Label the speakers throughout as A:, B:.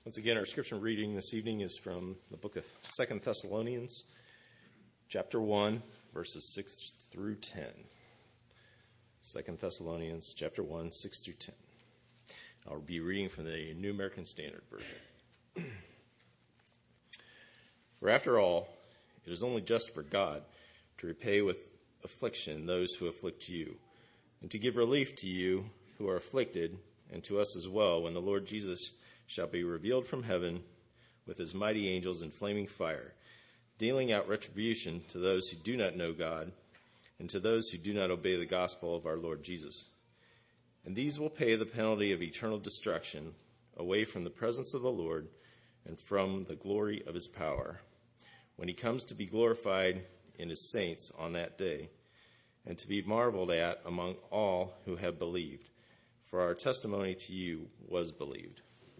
A: Once again, our scripture reading this evening is from the book of 2 Thessalonians, chapter 1, verses 6 through 10. 2 Thessalonians, chapter 1, 6 through 10. I'll be reading from the New American Standard Version. For after all, it is only just for God to repay with affliction those who afflict you, and to give relief to you who are afflicted, and to us as well, when the Lord Jesus shall be revealed from heaven with his mighty angels in flaming fire, dealing out retribution to those who do not know God, and to those who do not obey the gospel of our Lord Jesus. And these will pay the penalty of eternal destruction, away from the presence of the Lord and from the glory of his power, when he comes to be glorified in his saints on that day, and to be marveled at among all who have believed. For our testimony to you was believed.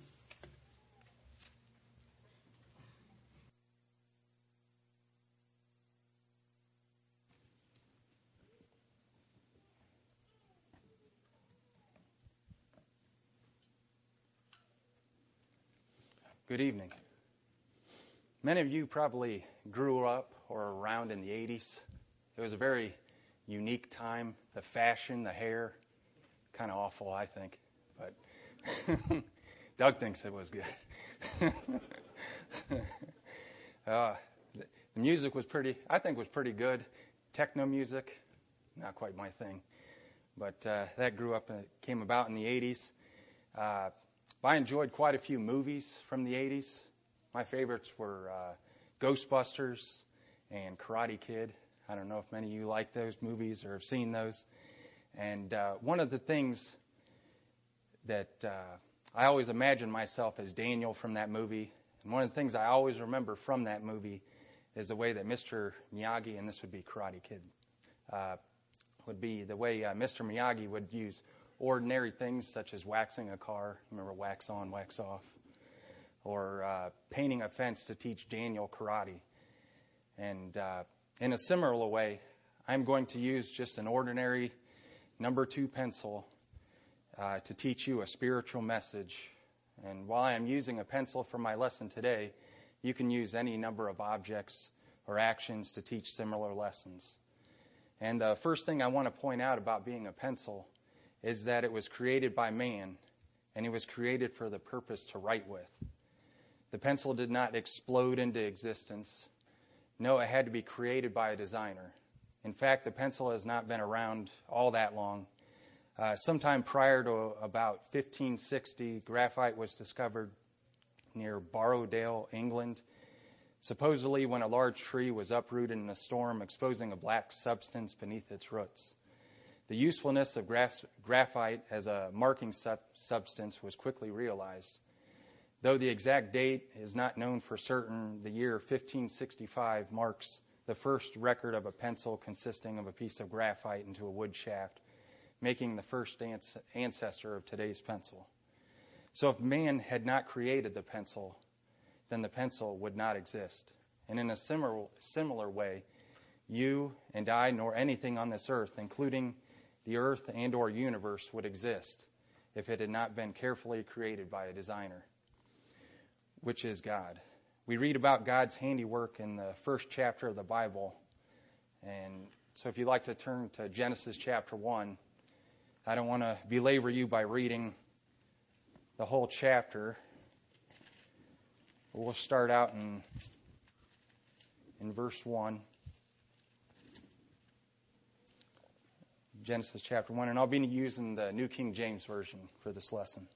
B: Good evening. Many of you probably grew up or around in the 80s. It was a very unique time. The fashion, the hair, kind of awful, I think. But Doug thinks it was good. The music was pretty good. Techno music, not quite my thing. But that came about in the 80s. I enjoyed quite a few movies from the 80s. My favorites were Ghostbusters and Karate Kid. I don't know if many of you like those movies or have seen those. And one of the things that I always imagined myself as Daniel from that movie, and one of the things I always remember from that movie is the way that Mr. Miyagi, and this would be Karate Kid, would be the way Mr. Miyagi would use ordinary things such as waxing a car, remember wax on, wax off, or painting a fence to teach Daniel karate. And in a similar way, I'm going to use just an ordinary number 2 pencil to teach you a spiritual message. And while I'm using a pencil for my lesson today, you can use any number of objects or actions to teach similar lessons. And the first thing I want to point out about being a pencil is that it was created by man, and it was created for the purpose to write with. The pencil did not explode into existence. No, it had to be created by a designer. In fact, the pencil has not been around all that long. Sometime prior to about 1560, graphite was discovered near Borrowdale, England, supposedly when a large tree was uprooted in a storm, exposing a black substance beneath its roots. The usefulness of graphite as a marking substance was quickly realized. Though the exact date is not known for certain, the year 1565 marks the first record of a pencil consisting of a piece of graphite into a wood shaft, making the first ancestor of today's pencil. So if man had not created the pencil, then the pencil would not exist. And in a similar way, you and I, nor anything on this earth, including the earth and or universe, would exist if it had not been carefully created by a designer, which is God. We read about God's handiwork in the first chapter of the Bible. And so if you'd like to turn to Genesis chapter 1, I don't want to belabor you by reading the whole chapter. We'll start out in verse 1. Genesis chapter 1, and I'll be using the New King James Version for this lesson.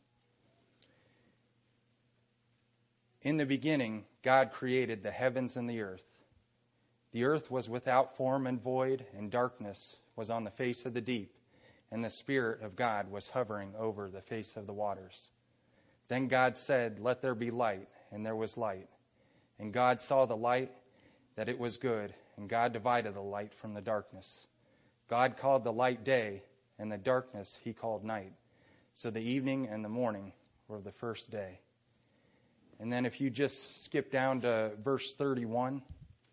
B: In the beginning, God created the heavens and the earth. The earth was without form and void, and darkness was on the face of the deep, and the Spirit of God was hovering over the face of the waters. Then God said, "Let there be light," and there was light. And God saw the light, that it was good, and God divided the light from the darkness. God called the light day, and the darkness he called night. So the evening and the morning were the first day. And then if you just skip down to verse 31.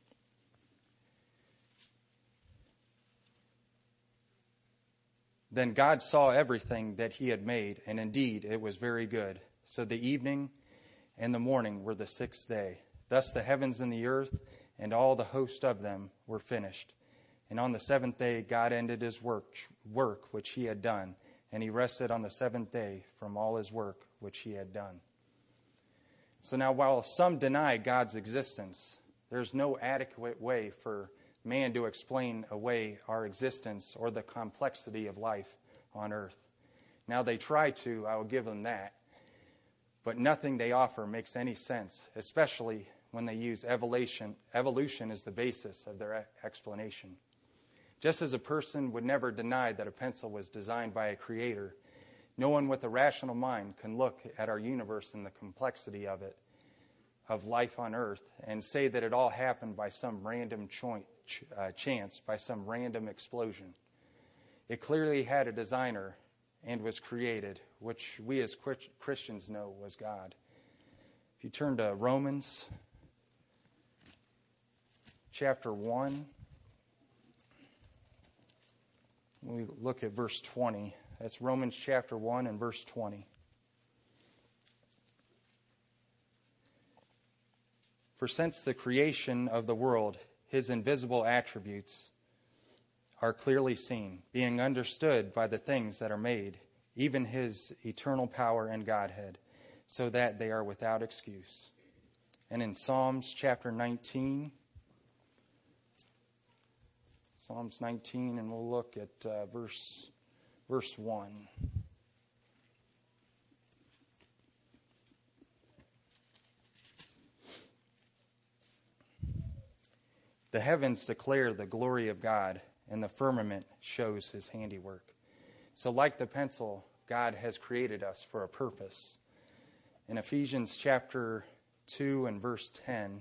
B: Then God saw everything that he had made, and indeed it was very good. So the evening and the morning were the sixth day. Thus the heavens and the earth and all the host of them were finished. And on the seventh day God ended his work which he had done, and he rested on the seventh day from all his work which he had done. So now while some deny God's existence, there's no adequate way for man to explain away our existence or the complexity of life on earth. Now they try to, I will give them that, but nothing they offer makes any sense, especially when they use evolution as the basis of their explanation. Just as a person would never deny that a pencil was designed by a creator, no one with a rational mind can look at our universe and the complexity of it, of life on earth, and say that it all happened by some random chance, by some random explosion. It clearly had a designer and was created, which we as Christians know was God. If you turn to Romans chapter 1, we look at verse 20. That's Romans chapter 1 and verse 20. For since the creation of the world, his invisible attributes are clearly seen, being understood by the things that are made, even his eternal power and Godhead, so that they are without excuse. And in Psalms chapter 19, and we'll look at verse 1. The heavens declare the glory of God, and the firmament shows his handiwork. So like the pencil, God has created us for a purpose. In Ephesians chapter 2 and verse 10,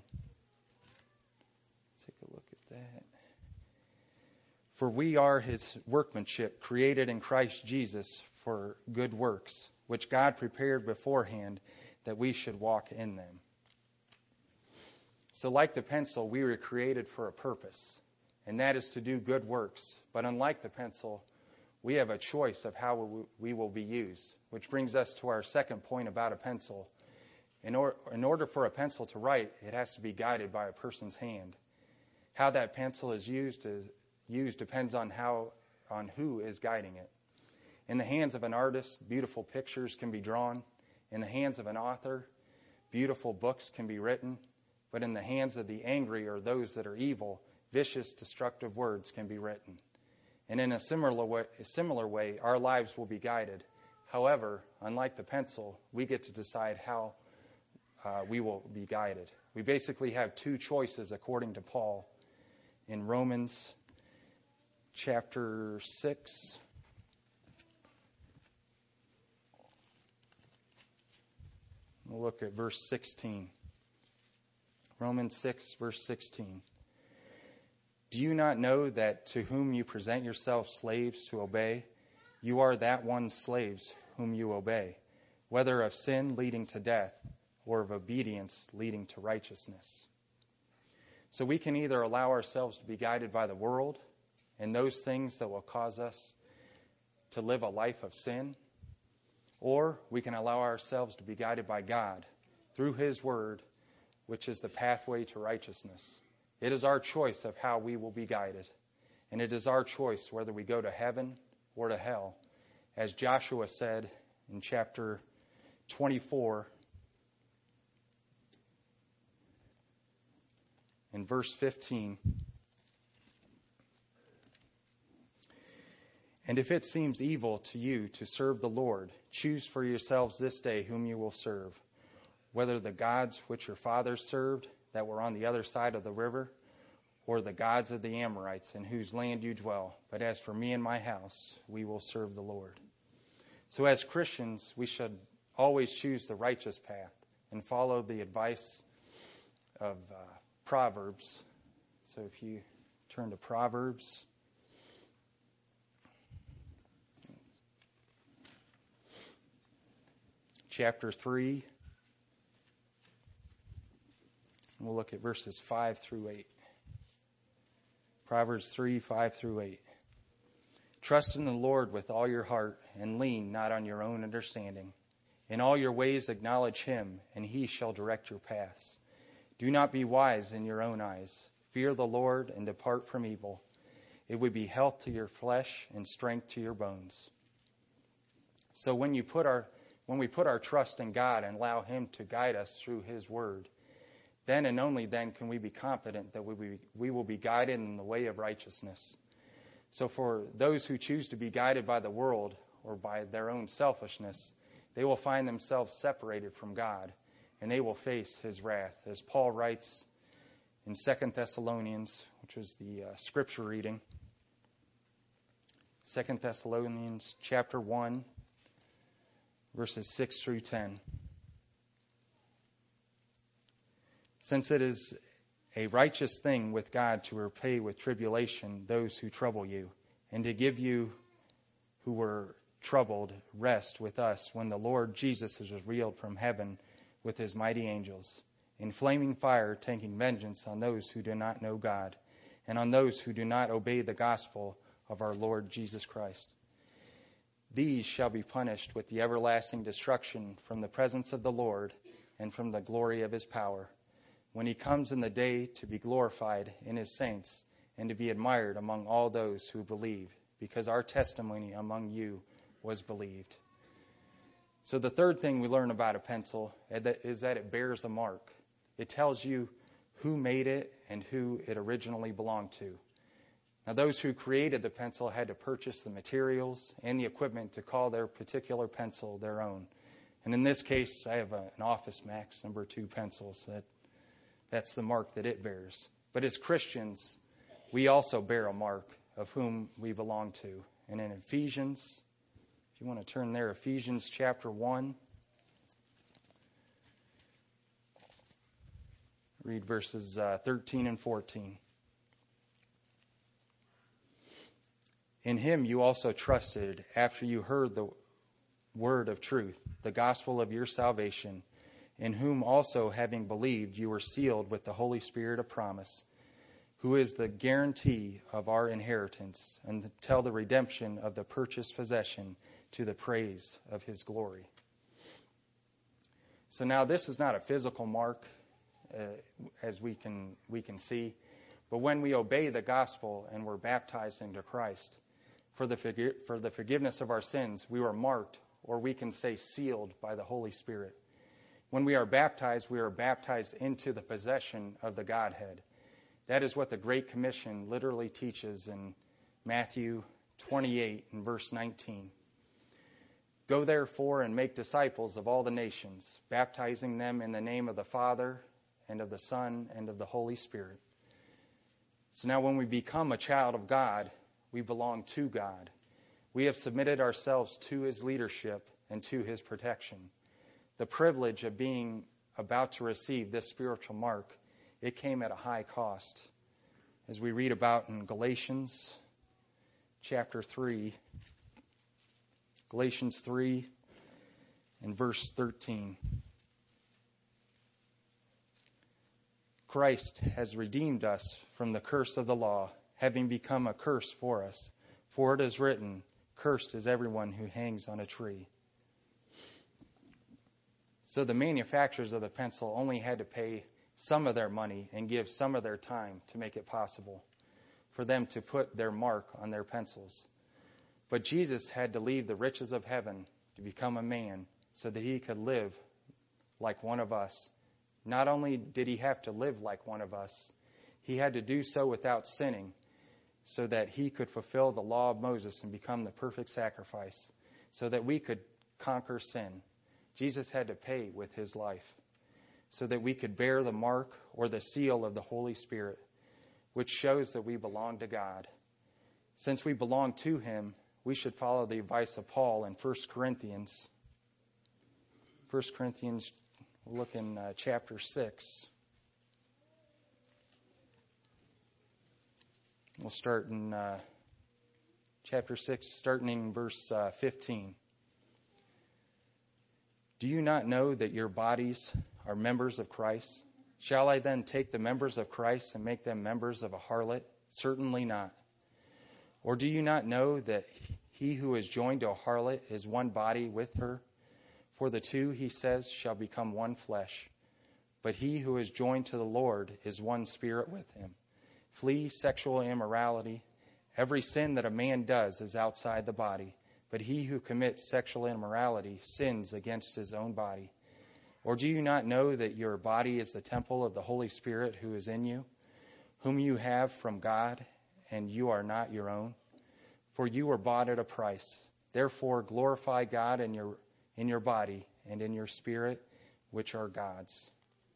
B: take a look at that. For we are his workmanship, created in Christ Jesus for good works, which God prepared beforehand that we should walk in them. So like the pencil, we were created for a purpose, and that is to do good works. But unlike the pencil, we have a choice of how we will be used, which brings us to our second point about a pencil. In order for a pencil to write, it has to be guided by a person's hand. How that pencil is used depends on who is guiding it. In the hands of an artist, beautiful pictures can be drawn. In the hands of an author, beautiful books can be written. But in the hands of the angry or those that are evil, vicious, destructive words can be written. And in a similar way, our lives will be guided. However, unlike the pencil, we get to decide how we will be guided. We basically have two choices according to Paul in Romans chapter 6. We'll look at verse 16. Romans 6, verse 16. Do you not know that to whom you present yourselves slaves to obey, you are that one's slaves whom you obey, whether of sin leading to death or of obedience leading to righteousness? So we can either allow ourselves to be guided by the world and those things that will cause us to live a life of sin, or we can allow ourselves to be guided by God through his word, which is the pathway to righteousness. It is our choice of how we will be guided. And it is our choice whether we go to heaven or to hell. As Joshua said in chapter 24, in verse 15, and if it seems evil to you to serve the Lord, choose for yourselves this day whom you will serve, whether the gods which your fathers served that were on the other side of the river, or the gods of the Amorites in whose land you dwell. But as for me and my house, we will serve the Lord. So as Christians, we should always choose the righteous path and follow the advice of Proverbs. So if you turn to Proverbs, chapter 3, we'll look at verses 5 through 8. Proverbs 3, 5 through 8. Trust in the Lord with all your heart and lean not on your own understanding. In all your ways acknowledge him, and he shall direct your paths. Do not be wise in your own eyes. Fear the Lord and depart from evil. It would be health to your flesh and strength to your bones. So when we put our trust in God and allow him to guide us through his word, then and only then can we be confident that we will be guided in the way of righteousness. So for those who choose to be guided by the world or by their own selfishness, they will find themselves separated from God, and they will face his wrath. As Paul writes in 2 Thessalonians, which was the scripture reading, 2 Thessalonians chapter 1, verses 6 through 10. Since it is a righteous thing with God to repay with tribulation those who trouble you, and to give you who were troubled rest with us when the Lord Jesus is revealed from heaven with his mighty angels, in flaming fire, taking vengeance on those who do not know God, and on those who do not obey the gospel of our Lord Jesus Christ. These shall be punished with the everlasting destruction from the presence of the Lord and from the glory of his power, when he comes in the day to be glorified in his saints and to be admired among all those who believe, because our testimony among you was believed. So the third thing we learn about a pencil is that it bears a mark. It tells you who made it and who it originally belonged to. Now, those who created the pencil had to purchase the materials and the equipment to call their particular pencil their own. And in this case, I have an Office Max No. 2 pencil, so that's the mark that it bears. But as Christians, we also bear a mark of whom we belong to. And in Ephesians, if you want to turn there, Ephesians chapter 1, read verses 13 and 14. In him you also trusted after you heard the word of truth, the gospel of your salvation, in whom also, having believed, you were sealed with the Holy Spirit of promise, who is the guarantee of our inheritance until the redemption of the purchased possession, to the praise of his glory. So now this is not a physical mark, as we can see, but when we obey the gospel and we're baptized into Christ, for the forgiveness of our sins, we were marked, or we can say sealed, by the Holy Spirit. When we are baptized into the possession of the Godhead. That is what the Great Commission literally teaches in Matthew 28 and verse 19. Go therefore and make disciples of all the nations, baptizing them in the name of the Father and of the Son and of the Holy Spirit. So now when we become a child of God, we belong to God. We have submitted ourselves to his leadership and to his protection. The privilege of being about to receive this spiritual mark, it came at a high cost. As we read about in Galatians chapter 3, Galatians 3 and verse 13. Christ has redeemed us from the curse of the law, having become a curse for us. For it is written, cursed is everyone who hangs on a tree. So the manufacturers of the pencil only had to pay some of their money and give some of their time to make it possible for them to put their mark on their pencils. But Jesus had to leave the riches of heaven to become a man so that he could live like one of us. Not only did he have to live like one of us, he had to do so without sinning so that he could fulfill the law of Moses and become the perfect sacrifice so that we could conquer sin. Jesus had to pay with his life so that we could bear the mark or the seal of the Holy Spirit, which shows that we belong to God. Since we belong to him, we should follow the advice of Paul in 1 Corinthians. 1 Corinthians, we'll look in chapter 6. We'll start in chapter 6, starting in verse 15. Do you not know that your bodies are members of Christ? Shall I then take the members of Christ and make them members of a harlot? Certainly not. Or do you not know that he who is joined to a harlot is one body with her? For the two, he says, shall become one flesh. But he who is joined to the Lord is one spirit with him. Flee sexual immorality. Every sin that a man does is outside the body, but he who commits sexual immorality sins against his own body. Or do you not know that your body is the temple of the Holy Spirit who is in you, whom you have from God, and you are not your own? For you were bought at a price. Therefore glorify God in your body and in your spirit, which are God's.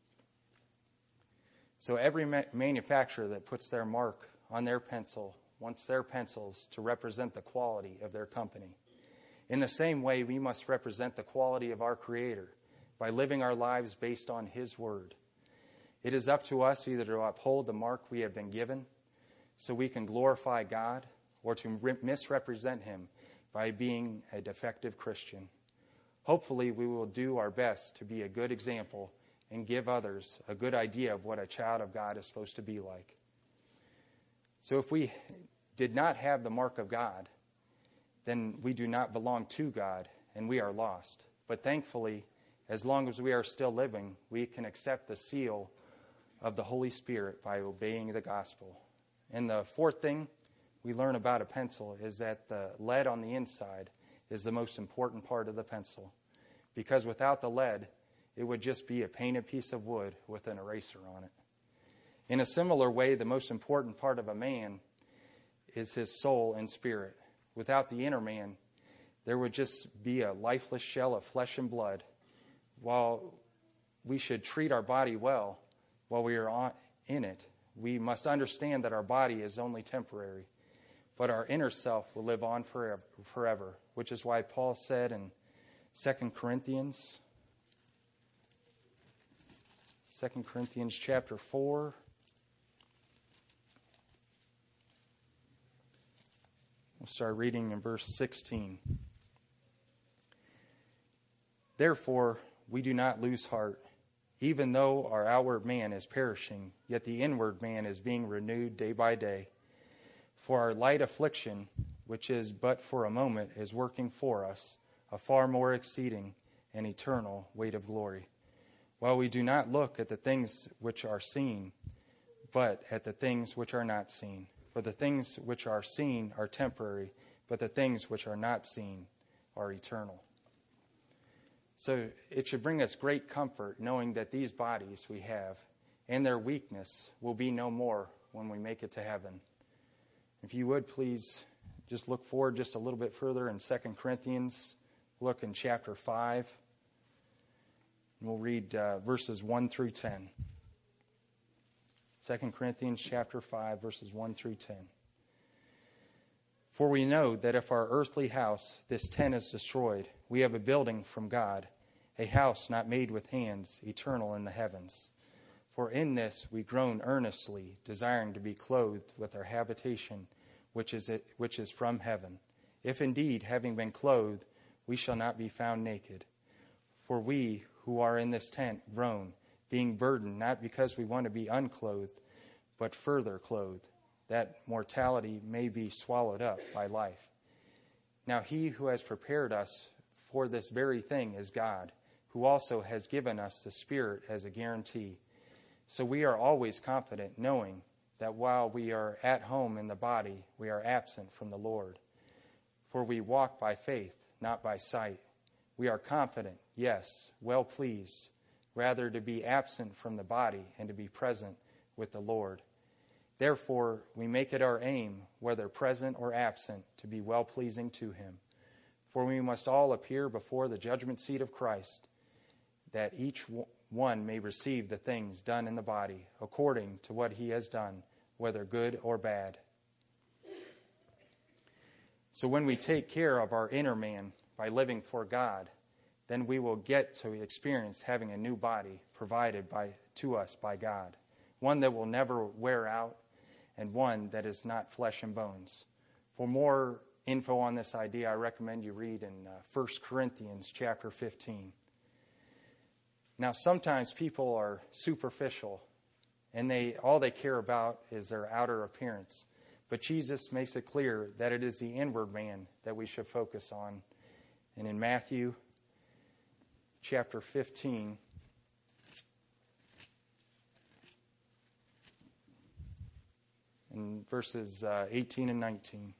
B: So every manufacturer that puts their mark on their pencil wants their pencils to represent the quality of their company. In the same way, we must represent the quality of our Creator by living our lives based on His Word. It is up to us either to uphold the mark we have been given so we can glorify God, or to misrepresent Him by being a defective Christian. Hopefully, we will do our best to be a good example and give others a good idea of what a child of God is supposed to be like. So if we did not have the mark of God, then we do not belong to God and we are lost. But thankfully, as long as we are still living, we can accept the seal of the Holy Spirit by obeying the gospel. And the fourth thing we learn about a pencil is that the lead on the inside is the most important part of the pencil. Because without the lead, it would just be a painted piece of wood with an eraser on it. In a similar way, the most important part of a man is his soul and spirit. Without the inner man, there would just be a lifeless shell of flesh and blood. While we should treat our body well while we are in it, we must understand that our body is only temporary, but our inner self will live on forever, which is why Paul said in 2 Corinthians chapter 4, we'll start reading in verse 16. Therefore, we do not lose heart. Even though our outward man is perishing, yet the inward man is being renewed day by day. For our light affliction, which is but for a moment, is working for us a far more exceeding and eternal weight of glory. While we do not look at the things which are seen, but at the things which are not seen. For the things which are seen are temporary, but the things which are not seen are eternal. So it should bring us great comfort knowing that these bodies we have and their weakness will be no more when we make it to heaven. If you would, please just look forward just a little bit further in 2 Corinthians. Look in chapter 5. And we'll read verses 1 through 10. 2 Corinthians chapter 5, verses 1 through 10. For we know that if our earthly house, this tent, is destroyed, we have a building from God, a house not made with hands, eternal in the heavens. For in this we groan earnestly, desiring to be clothed with our habitation, which is from heaven. If indeed, having been clothed, we shall not be found naked. For we who are in this tent groan, being burdened, not because we want to be unclothed, but further clothed, that mortality may be swallowed up by life. Now he who has prepared us for this very thing is God, who also has given us the Spirit as a guarantee. So we are always confident, knowing that while we are at home in the body, we are absent from the Lord. For we walk by faith, not by sight. We are confident, yes, well pleased, rather to be absent from the body and to be present with the Lord. Therefore, we make it our aim, whether present or absent, to be well-pleasing to Him. For we must all appear before the judgment seat of Christ, that each one may receive the things done in the body, according to what he has done, whether good or bad. So when we take care of our inner man by living for God, then we will get to experience having a new body provided to us by God, one that will never wear out, and one that is not flesh and bones. For more info on this idea, I recommend you read in 1 Corinthians chapter 15. Now, sometimes people are superficial, and all they care about is their outer appearance. But Jesus makes it clear that it is the inward man that we should focus on. And in Matthew chapter 15. In verses 18 and 19.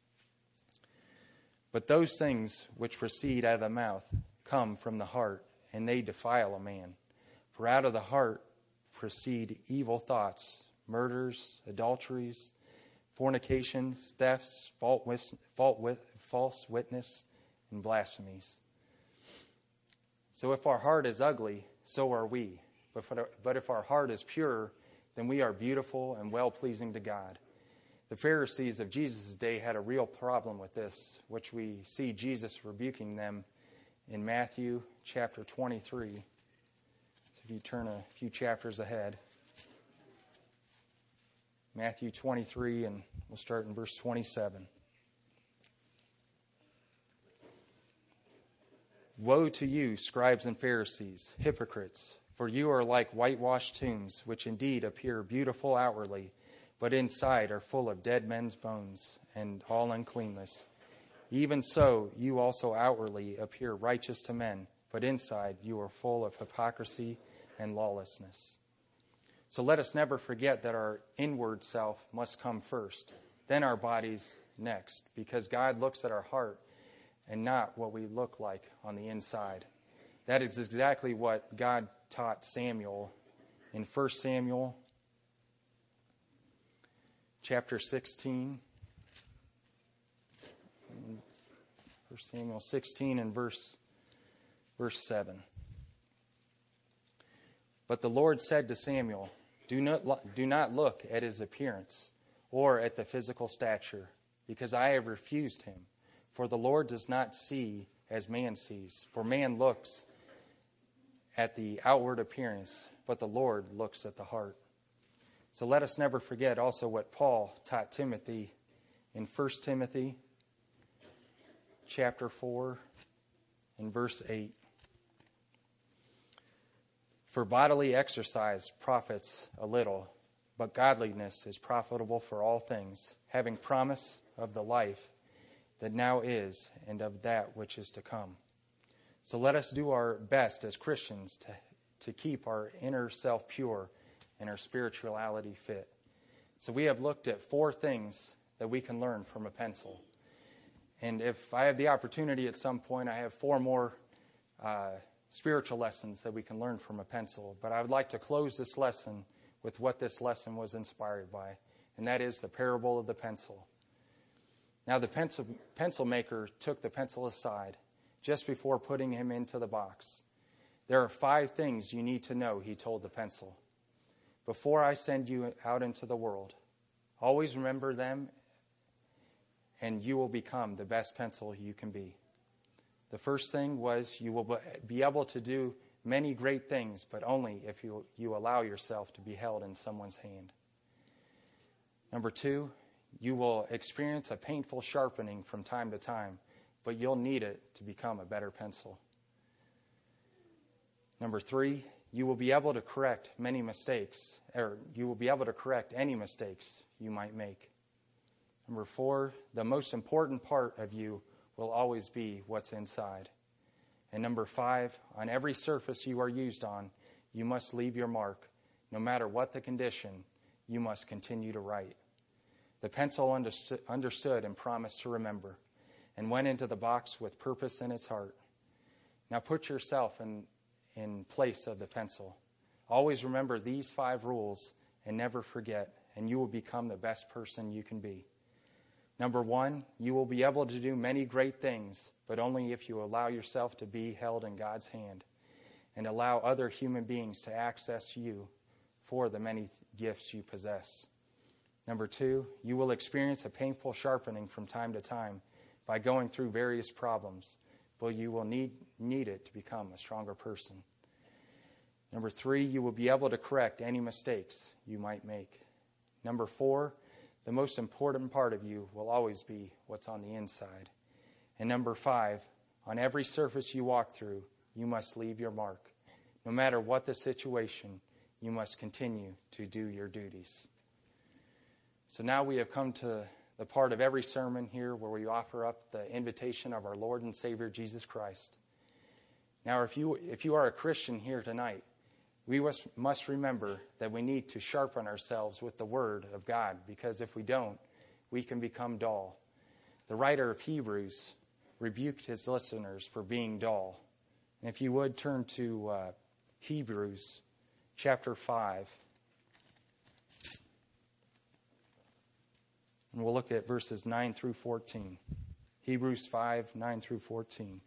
B: But those things which proceed out of the mouth come from the heart, and they defile a man. For out of the heart proceed evil thoughts, murders, adulteries, fornications, thefts, false witness, and blasphemies. So if our heart is ugly, so are we. But if our heart is pure, then we are beautiful and well-pleasing to God. The Pharisees of Jesus' day had a real problem with this, which we see Jesus rebuking them in Matthew chapter 23. So if you turn a few chapters ahead. Matthew 23, and we'll start in verse 27. Woe to you, scribes and Pharisees, hypocrites! For you are like whitewashed tombs, which indeed appear beautiful outwardly, but inside are full of dead men's bones and all uncleanness. Even so, you also outwardly appear righteous to men, but inside you are full of hypocrisy and lawlessness. So let us never forget that our inward self must come first, then our bodies next, because God looks at our heart and not what we look like on the inside. That is exactly what God taught Samuel in 1 Samuel chapter 16. 1 Samuel 16 and verse 7. But the Lord said to Samuel, Do not look at his appearance or at the physical stature, because I have refused him. For the Lord does not see as man sees. For man looks at the outward appearance, but the Lord looks at the heart. So let us never forget also what Paul taught Timothy in 1 Timothy chapter 4 and verse 8. For bodily exercise profits a little, but godliness is profitable for all things, having promise of the life that now is and of that which is to come. So let us do our best as Christians to keep our inner self pure and our spirituality fit. So we have looked at 4 things that we can learn from a pencil. And if I have the opportunity at some point, I have 4 more spiritual lessons that we can learn from a pencil. But I would like to close this lesson with what this lesson was inspired by, and that is the parable of the pencil. Now the pencil maker took the pencil aside just before putting him into the box. There are 5 things you need to know, he told the pencil, before I send you out into the world. Always remember them, and you will become the best pencil you can be. The first thing was you will be able to do many great things, but only if you allow yourself to be held in someone's hand. Number 2, you will experience a painful sharpening from time to time, but you'll need it to become a better pencil. Number 3, you will be able to correct many mistakes, or you will be able to correct any mistakes you might make. Number 4, the most important part of you will always be what's inside. And number 5, on every surface you are used on, you must leave your mark. No matter what the condition, you must continue to write. The pencil understood and promised to remember, and went into the box with purpose in its heart. Now put yourself in place of the pencil. Always remember these 5 rules and never forget, and you will become the best person you can be. Number 1, you will be able to do many great things, but only if you allow yourself to be held in God's hand and allow other human beings to access you for the many gifts you possess. Number 2, you will experience a painful sharpening from time to time by going through various problems, but you will need it to become a stronger person. Number 3, you will be able to correct any mistakes you might make. Number 4, the most important part of you will always be what's on the inside. And number 5, on every surface you walk through, you must leave your mark. No matter what the situation, you must continue to do your duties. So now we have come to the part of every sermon here where we offer up the invitation of our Lord and Savior Jesus Christ. Now, if you are a Christian here tonight, we must remember that we need to sharpen ourselves with the Word of God, because if we don't, we can become dull. The writer of Hebrews rebuked his listeners for being dull. And if you would turn to Hebrews chapter 5, and we'll look at verses 9 through 14. Hebrews 5, 9 through 14.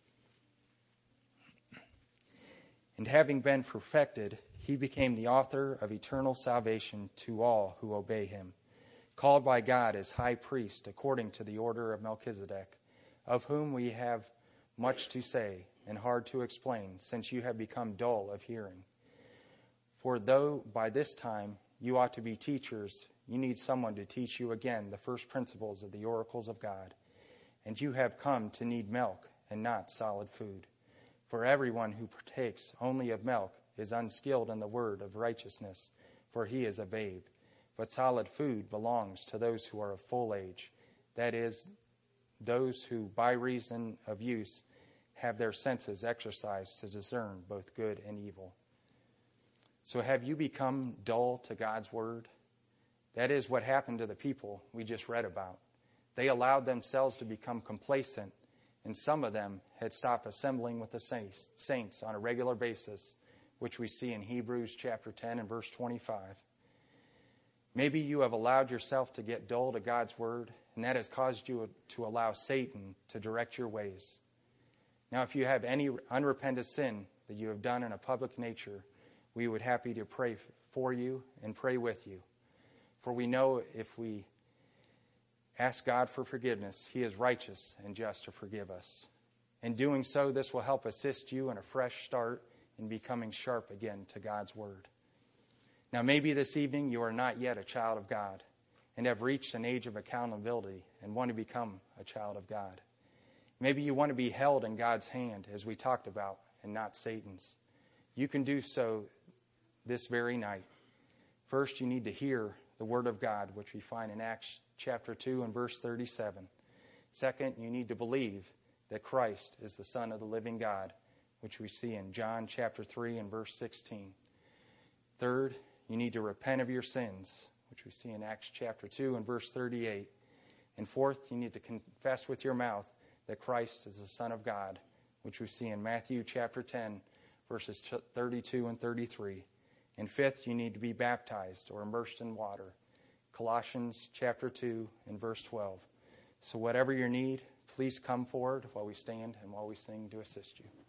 B: And having been perfected, he became the author of eternal salvation to all who obey him, called by God as high priest according to the order of Melchizedek, of whom we have much to say and hard to explain, since you have become dull of hearing. For though by this time you ought to be teachers, you need someone to teach you again the first principles of the oracles of God. And you have come to need milk and not solid food. For everyone who partakes only of milk is unskilled in the word of righteousness, for he is a babe. But solid food belongs to those who are of full age, that is, those who by reason of use have their senses exercised to discern both good and evil. So have you become dull to God's word? That is what happened to the people we just read about. They allowed themselves to become complacent, and some of them had stopped assembling with the saints on a regular basis, which we see in Hebrews chapter 10 and verse 25. Maybe you have allowed yourself to get dull to God's word, and that has caused you to allow Satan to direct your ways. Now, if you have any unrepented sin that you have done in a public nature, we would be happy to pray for you and pray with you. For we know if we ask God for forgiveness, he is righteous and just to forgive us. In doing so, this will help assist you in a fresh start in becoming sharp again to God's word. Now, maybe this evening you are not yet a child of God and have reached an age of accountability and want to become a child of God. Maybe you want to be held in God's hand, as we talked about, and not Satan's. You can do so this very night. First, you need to hear the word of God, which we find in Acts chapter 2 and verse 37. Second, you need to believe that Christ is the Son of the living God, which we see in John chapter 3 and verse 16. Third, you need to repent of your sins, which we see in Acts chapter 2 and verse 38. And fourth, you need to confess with your mouth that Christ is the Son of God, which we see in Matthew chapter 10, verses 32 and 33. And fifth, you need to be baptized or immersed in water, Colossians chapter 2 and verse 12. So whatever your need, please come forward while we stand and while we sing to assist you.